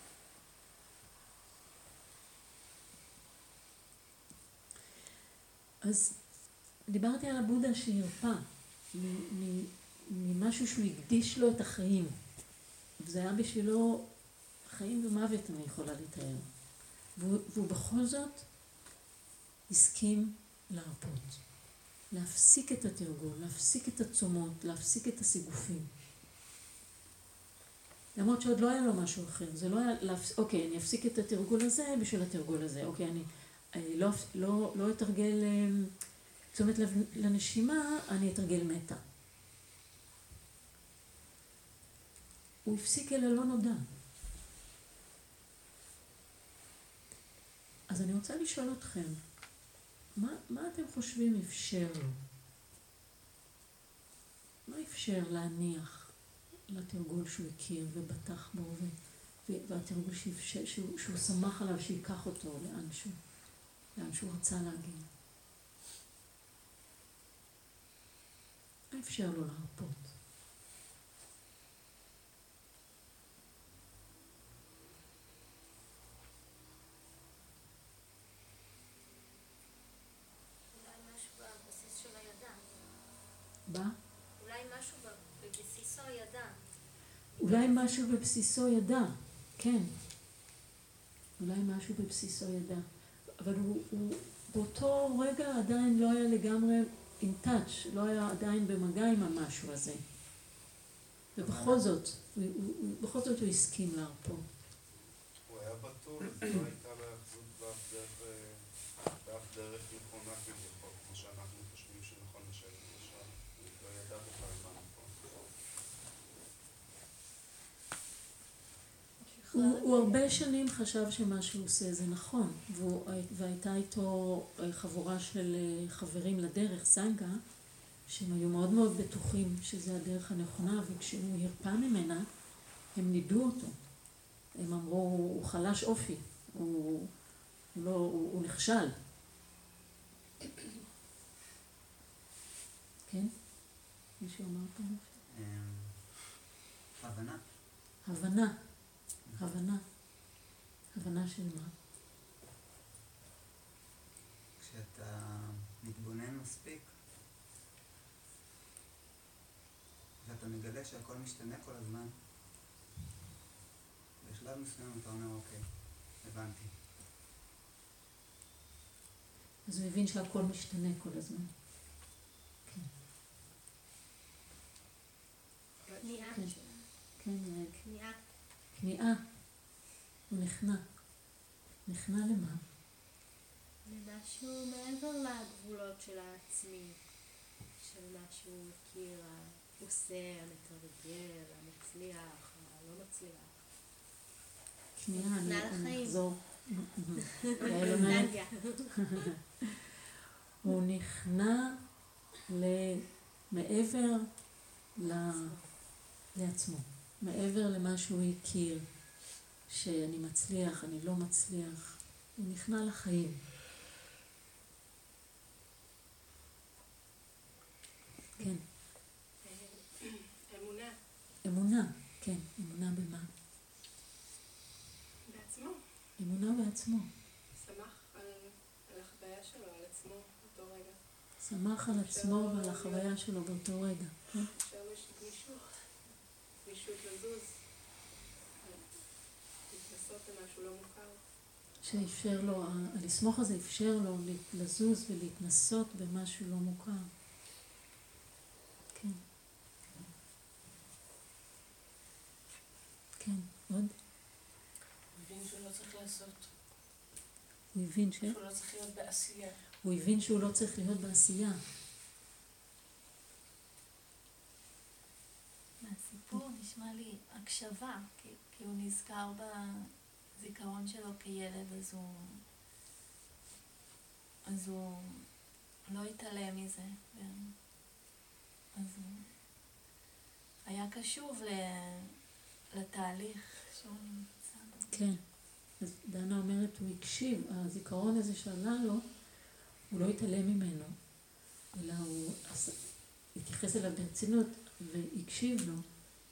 אז דיברתי על הבודה שהרפא, ממשהו שהוא הקדיש לו את החיים. וזה היה בשבילו חיים ומוות, אני יכולה לתאר. והוא בכל זאת הסכים להרפות. להפסיק את התרגול, להפסיק את הצומות, להפסיק את הסיגופים. למרות שעוד לא היה לו משהו אחר. זה לא היה, אוקיי, אני אפסיק את התרגול הזה בשביל התרגול הזה. אוקיי, אני לא אתרגל, זאת אומרת, לנשימה אני אתרגל מתה. הוא הפסיק אל הלא נודע. אז אני רוצה לשאול אתכם, מה אתם חושבים אפשר לו? מה אפשר להניח לתרגול שהוא הכיר ובטח בו, והתרגול שהוא שמח עליו שיקח אותו לאן שהוא רצה להגיע? מה אפשר לו להרפות? אולי משהו בבסיסו ידע, כן. אולי משהו בבסיסו ידע. אבל הוא באותו רגע עדיין לא היה לגמרי in touch, לא היה עדיין במגע עם המשהו הזה. ובכל זאת, הוא הסכים להרפות. הוא היה בטוח, לא הייתה להחזות באף דרך נכונה כביכול, כמו שאנחנו חושבים שנכון לשבת ישר. הוא לא ידע בכלל מה נכון. הוא הרבה שנים חשב שמה שהוא עושה זה נכון, והייתה איתו חבורה של חברים לדרך, סנגה, שהם היו מאוד מאוד בטוחים שזה הדרך הנכונה, וכשהוא הרפא ממנה, הם נידו אותו. הם אמרו, הוא חלש אופי, הוא נכשל. כן? מישהו אמר פה משהו? הבנה. הבנה של מה? כשאתה מתבונן מספיק, ואתה מגלה שהכל משתנה כל הזמן, בשלב מסוים אתה אומר, אוקיי, הבנתי. אז הוא מבין שהכל משתנה כל הזמן. כן. כניעה. כן, כניעה. הוא נכנע. נכנע למה? למשהו מעבר לגבולות של העצמי, של מה שהוא מכיר, עושה, המתרגל, המצליח, הלא מצליח. שנייה, נכנע אני לחיים. אחזור. יעל אומרת, נדיה. הוא נכנע מעבר לעצמו, מעבר למה שהוא הכיר, שאני מצליח, אני לא מצליח, הוא נכנע לחיים. כן. אמונה. אמונה, כן, אמונה במה? בעצמו. אמונה בעצמו. שמח על החוויה שלו, על עצמו באותו רגע. שמח על עצמו ועל החוויה שלו באותו רגע. כן? עכשיו יש גמישות. גמישות לזוז. להתנסות למשהו לא מוכר. שאפשר לו, הלסמוך הזה אפשר לו לזוז ולהתנסות במשהו לא מוכר. כן. כן, עוד? הוא הבין שהוא לא צריך לעשות. הוא הבין שהוא לא צריך להיות בעשייה. הוא הבין שהוא לא צריך להיות בעשייה. מהסיפור נשמע לי הקשבה, כי הוא נזכר בזיכרון שלו כילד, אז הוא לא התעלם מזה. אז הוא היה קשוב לתהליך שהוא נמצא בו. כן. אז דנה אומרת, הוא הקשיב, הזיכרון הזה שעלה לו, הוא לא התעלם ממנו, אלא הוא התייחס אליו ברצינות והקשיב לו,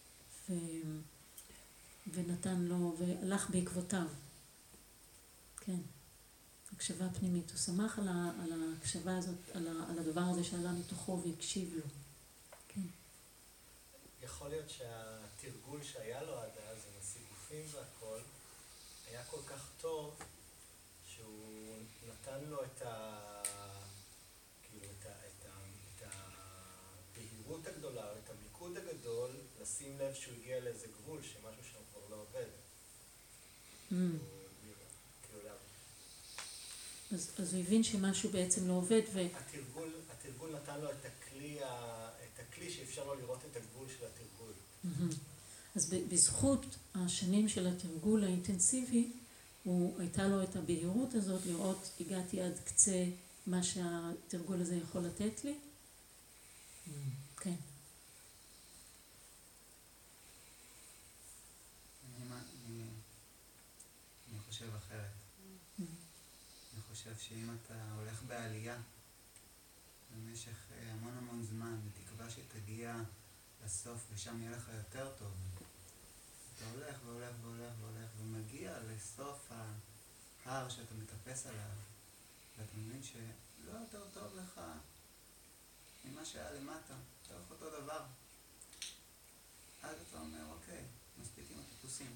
ונתן לו, והלך בעקבותיו. כן. הקשבה פנימית. הוא שמח על ההקשבה הזאת, על הדבר הזה שעלה מתוכו והקשיב לו. כן. יכול להיות שהתרגול שהיה לו עד אז, עם הסיגופים והכל, היה כל כך טוב, שהוא נתן לו את הבהירות הגדולה, או את המיקוד הגדול, לשים לב שהוא הגיע לאיזה גבול, שמשהו שם כבר לא עובד. אז הוא הבין שמשהו בעצם לא עובד, התרגול נתן לו את הכלי שאפשר לו לראות את הגבול של התרגול. אז בזכות השנים של התרגול האינטנסיבי, הייתה לו את הבהירות הזאת לראות, הגעתי עד קצה מה שהתרגול הזה יכול לתת לי. כן. אני חושב אחרת. אני חושב שאם אתה הולך בעלייה במשך המון זמן, בתקווה שתגיע לסוף ושם יהיה לך יותר טוב, אתה הולך והולך והולך והולך ומגיע לסוף ההר שאתה מטפס עליו, ואתה מבין שלא יותר טוב לך ממה שהיה למטה, אתה הולך אותו דבר. אז אתה אומר, אוקיי, מספיק עם הטיפוסים.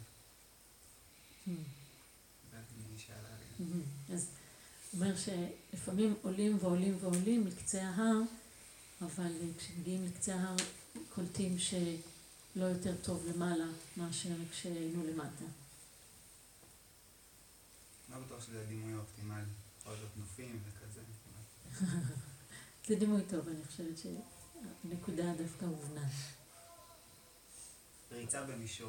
ואני שאלה לי. אז הוא אומר שלפעמים עולים ועולים ועולים לקצה ההר, אבל כשמגיעים לקצה ההר קולטים שלא יותר טוב למעלה מאשר כשהיינו למטה. לא בטוח שזה דימוי אופטימלי, יכול להיות נופים וכזה. זה דימוי טוב, אני חושבת שהנקודה דווקא הובנה. ריצה במישור.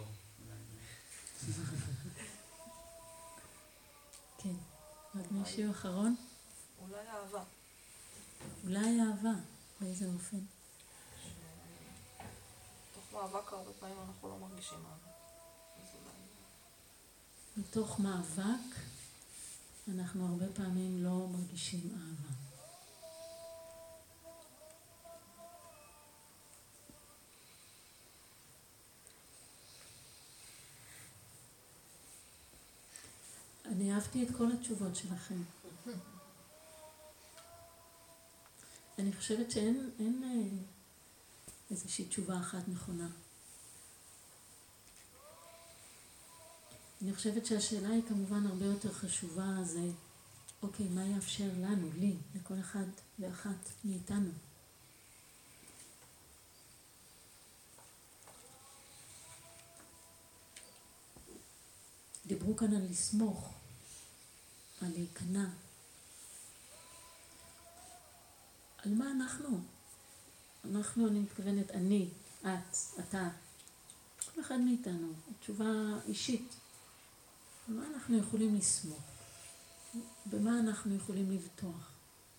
כן. עוד מישהו אחרון? אולי אהבה. אולי אהבה. באיזה אופן? תוך מאבק הרבה פעמים אנחנו לא מרגישים אהבה. מתוך מאבק אנחנו הרבה פעמים לא מרגישים אהבה. אני אהבתי את כל התשובות שלכם. אני חושבת שאין איזושהי תשובה אחת נכונה. אני חושבת שהשאלה היא כמובן הרבה יותר חשובה, זה אוקיי, מה יאפשר לנו, לי, לכל אחד ואחת מאיתנו? דיברו כאן על לסמוך. להיכנע. על מה אנחנו? אנחנו, אני מתכוונת, אני, את, אתה, כל אחד מאיתנו, תשובה אישית. במה אנחנו יכולים לסמוך? במה אנחנו יכולים לבטוח?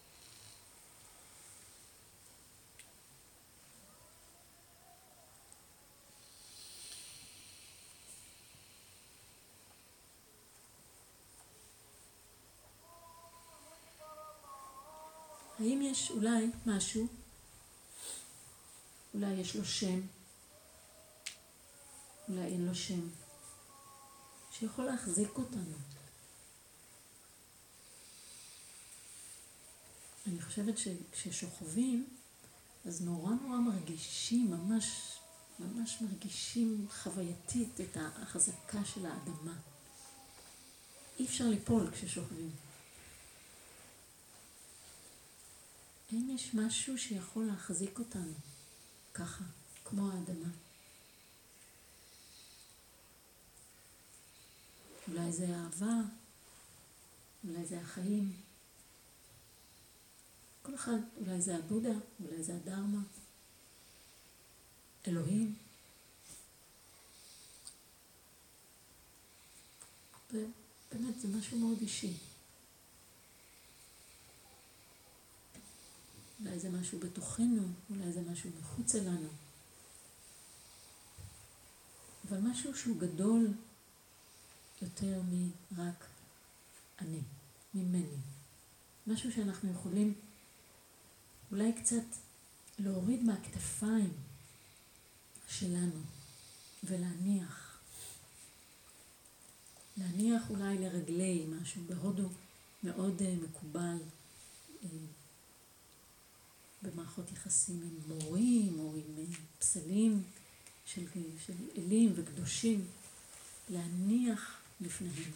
האם יש אולי משהו, אולי יש לו שם, אולי אין לו שם, שיכול להחזיק אותנו? אני חושבת שכששוכבים, אז נורא מרגישים, ממש מרגישים חווייתית את ההחזקה של האדמה. אי אפשר ליפול כששוכבים. האם יש משהו שיכול להחזיק אותנו ככה, כמו האדמה? אולי זה אהבה, אולי זה החיים. כל אחד, אולי זה הבודה, אולי זה הדרמה, אלוהים. באמת זה משהו מאוד אישי. אולי זה משהו בתוכנו, אולי זה משהו מחוץ אלינו. אבל משהו שהוא גדול יותר מרק אני, ממני. משהו שאנחנו יכולים אולי קצת להוריד מהכתפיים שלנו ולהניח. להניח אולי לרגלי משהו. בהודו מאוד מקובל במערכות יחסים עם מורים או עם פסלים של אלים וקדושים, להניח לפניהם.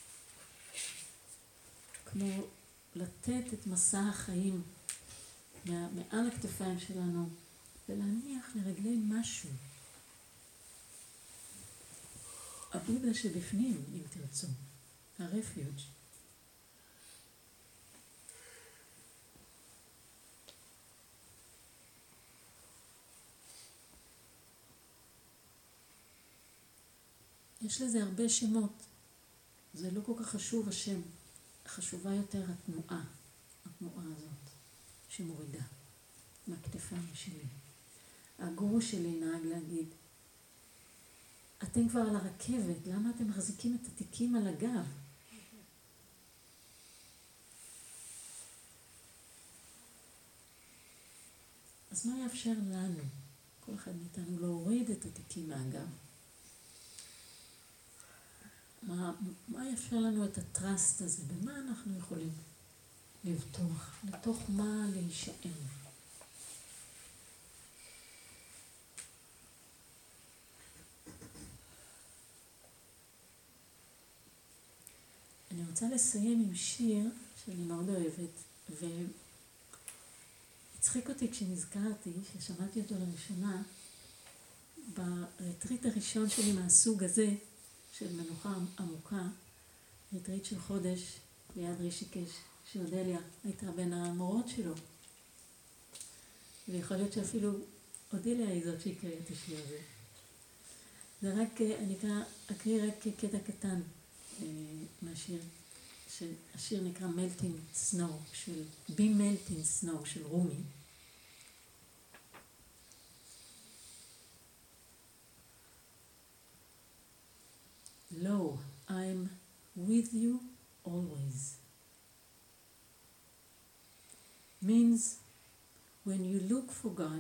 כמו לתת את מסע החיים מעל הכתפיים שלנו ולהניח לרגלי משהו. הבודה שבפנים, אם תרצו, הרפיוג'. יש לזה הרבה שמות. זה לא כל כך חשוב השם. חשובה יותר התנועה הזאת שמורידה מהכתפיים שלי. הגורו שלי נהג להגיד, אתם כבר על הרכבת, למה אתם מחזיקים את התיקים על הגב? אז מה יאפשר לנו, כל אחד מאיתנו, להוריד את התיקים מהגב? מה יאפשר לנו את הטרסט הזה? במה אנחנו יכולים לבטוח? לתוך מה להישאר? אני רוצה לסיים עם שיר שאני מאוד אוהבת, והצחיק אותי כשנזכרתי, ששמעתי אותו לראשונה, ברטריט הראשון שלי מהסוג הזה, של מנוחה עמוקה, רטריט של חודש ליד רישיקש, שאודליה הייתה בין המורות שלו. ויכול להיות שאפילו אודליה היא זאת שהקריאה את השיר הזה. זה רק, אני אקריא רק קטע קטן מהשיר, שהשיר נקרא Melting Snow, Be Melting Snow של רומי. Lo, I'm with you always. Means when you look for God,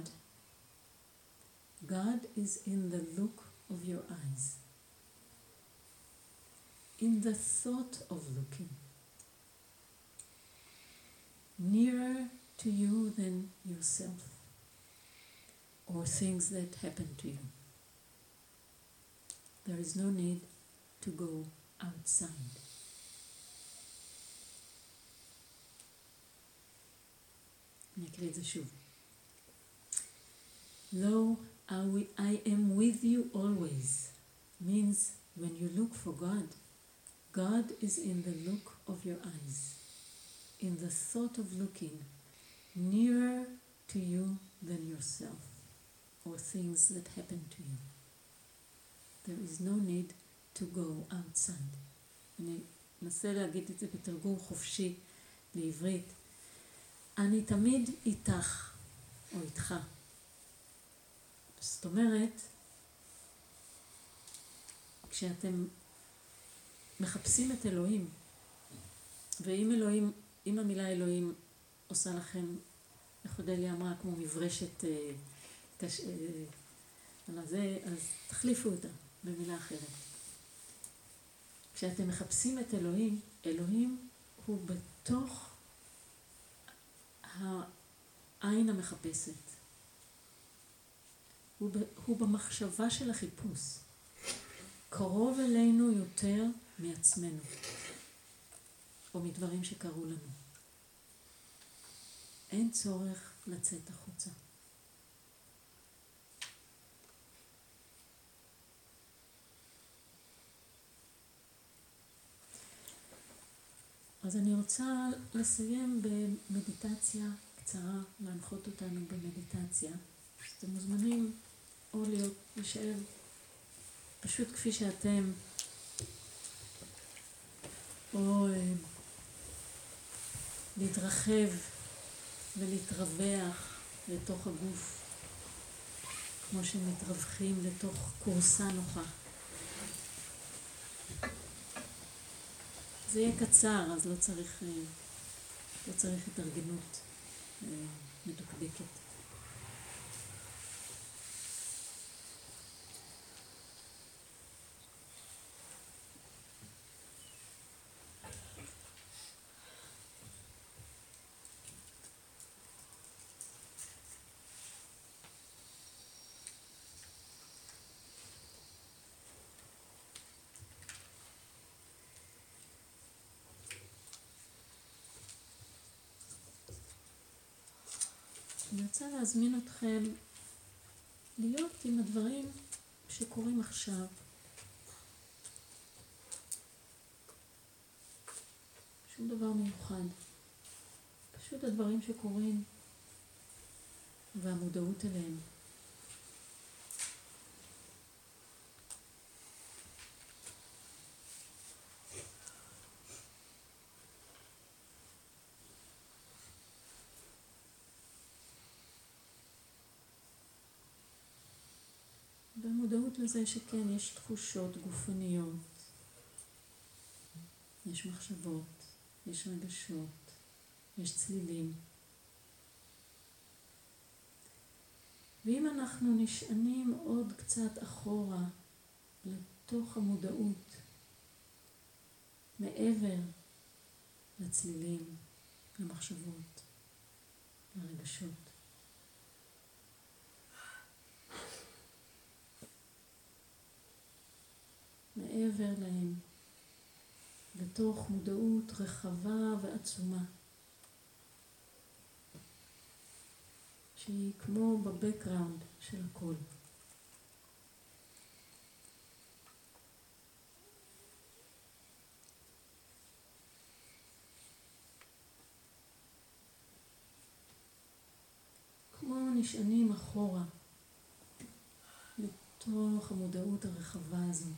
God is in the look of your eyes, in the thought of looking, nearer to you than yourself or things that happen to you. There is no need to go outside. אני אקריא את זה שוב. Lo, I am with you always means when you look for God, God is in the look of your eyes, in the thought of looking nearer to you than yourself or things that happen to you. There is no need to go outside. אני אנסה להגיד את זה בתרגום חופשי לעברית. אני תמיד איתך או איתך. זאת אומרת, כשאתם מחפשים את אלוהים, ואם אלוהים, אם המילה אלוהים עושה לכם, איך אודליה אמרה, כמו מברשת על זה, אז תחליפו אותה במילה אחרת. כשאתם מחפשים את אלוהים, אלוהים הוא בתוך העין המחפשת. הוא במחשבה של החיפוש. קרוב אלינו יותר מעצמנו, או מדברים שקרו לנו. אין צורך לצאת החוצה. אז אני רוצה לסיים במדיטציה קצרה, להנחות אותנו במדיטציה. אז אתם מוזמנים או להישאר פשוט כפי שאתם, או להתרחב ולהתרווח לתוך הגוף, כמו שמתרווחים לתוך קורסה נוחה. זה יהיה קצר, אז לא צריך התארגנות מדוקדקת. אני רוצה להזמין אתכם להיות עם הדברים שקורים עכשיו. שום דבר מיוחד. פשוט הדברים שקורים והמודעות אליהם. במודעות לזה שכן, יש תחושות גופניות, יש מחשבות, יש רגשות, יש צלילים. ואם אנחנו נשענים עוד קצת אחורה לתוך המודעות, מעבר לצלילים, למחשבות, לרגשות, מעבר להם, לתוך מודעות רחבה ועצומה, שהיא כמו בבקראונד של הכל. כמו נשענים אחורה, לתוך המודעות הרחבה הזאת.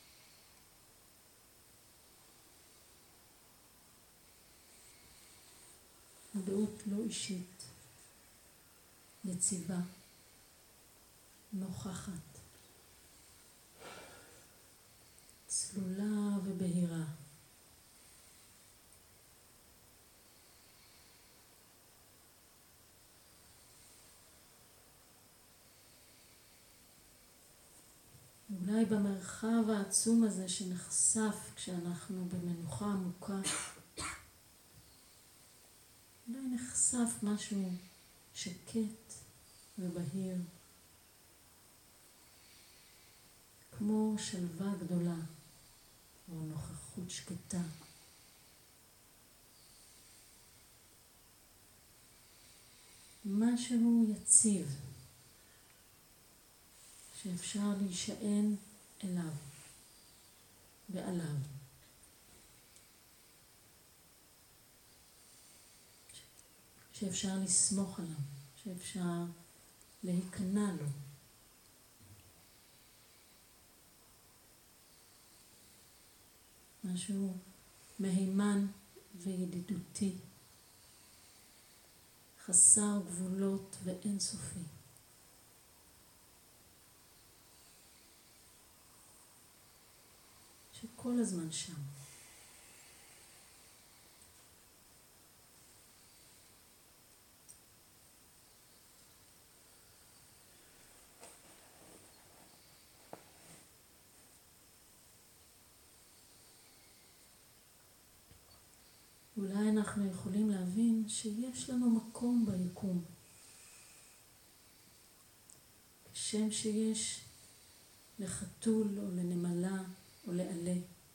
מודעות לא אישית, יציבה, נוכחת, צלולה ובהירה. אולי במרחב העצום הזה שנחשף כשאנחנו במנוחה עמוקה, אולי נחשף משהו שקט ובהיר, כמו שלווה גדולה או נוכחות שקטה. משהו יציב שאפשר להישען אליו ועליו שאפשר לסמוך עליו, שאפשר להיכנע לו. משהו מהימן וידידותי, חסר גבולות ואינסופי. שכל הזמן שם. אולי אנחנו יכולים להבין שיש לנו מקום ביקום. כשם שיש לחתול או לנמלה או לעלה.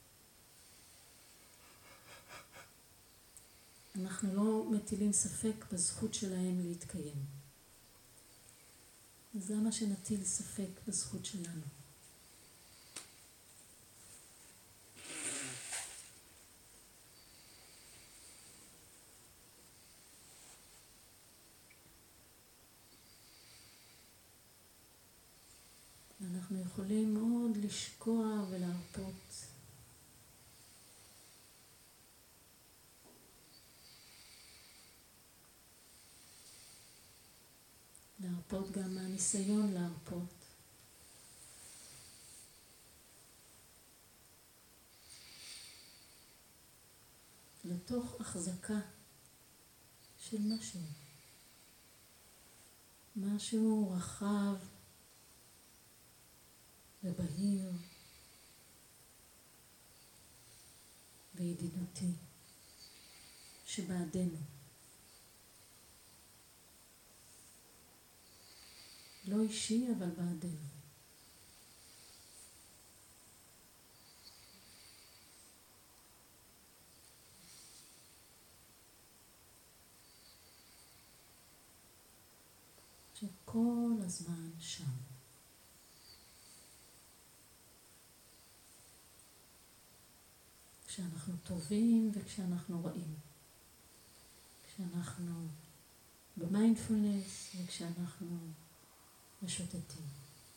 אנחנו לא מטילים ספק בזכות שלהם להתקיים. אז למה שנטיל ספק בזכות שלנו? אנחנו יכולים מאוד לשקוע ולהרפות. להרפות גם מהניסיון להרפות. לתוך החזקה של משהו. משהו רחב ובהיר וידידותי שבעדנו. לא אישי אבל בעדנו. שכל הזמן שם. כשאנחנו טובים וכשאנחנו רעים. כשאנחנו במיינדפולנס וכשאנחנו משוטטים.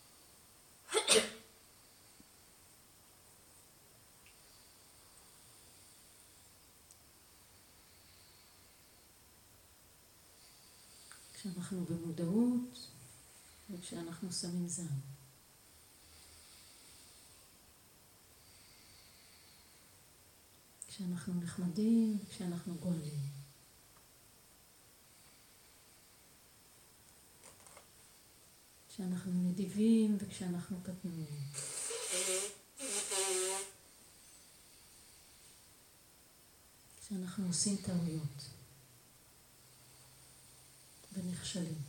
כשאנחנו במודעות וכשאנחנו שמים זין. כשאנחנו נחמדים וכשאנחנו גואלים. כשאנחנו נדיבים וכשאנחנו קטנוניים. כשאנחנו עושים טעויות ונכשלים.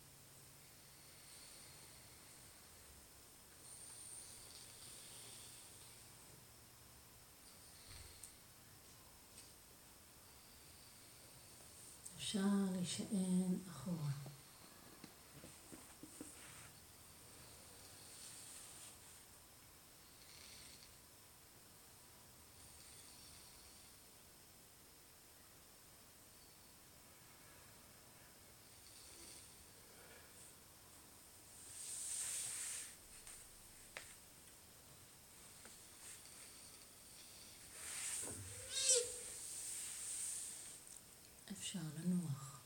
אפשר להישען אחורה. אפשר לנוח.